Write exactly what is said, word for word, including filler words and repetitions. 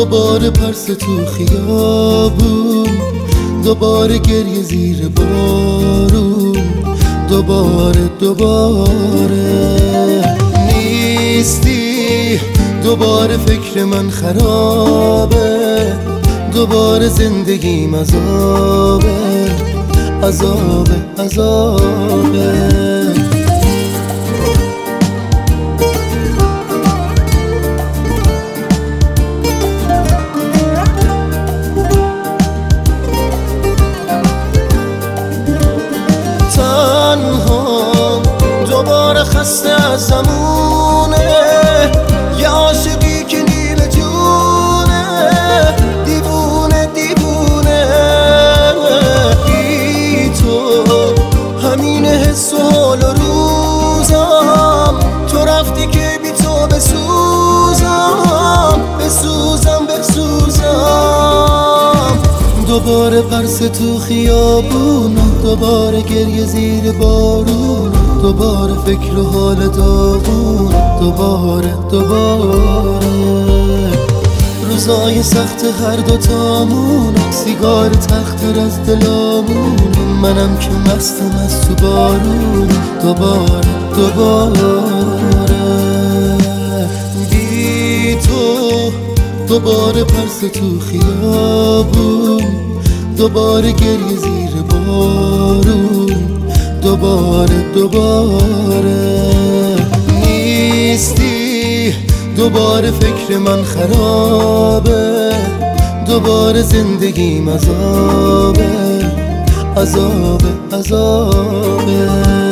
دوباره پرسه تو خیابون، دوباره گریه زیر بارون، دوباره دوباره نیستی، دوباره فکر من خرابه، دوباره زندگیم عذابه عذابه عذابه. دوباره خسته از زمونه، یه عاشقی که نیمه جونه، دیوونه دیوونه بی تو، همین حس و حال و روزم، تو رفتی که بی تو بسوزم بسوزم بسوزم. دوباره پرس تو خیابون، دوباره گریه زیر بارون، دوباره فکر و حال داغون، دوباره دوباره روزای سخت هر دوتامون، سیگار تختر از دلامون، منم که مستم از تو بارون، دوباره دوباره بی تو. دوباره پرس تو خیابون، دوباره گریه زیر بارون، دوباره دوباره نیستی، دوباره فکر من خرابه، دوباره زندگیم عذابه عذابه عذابه.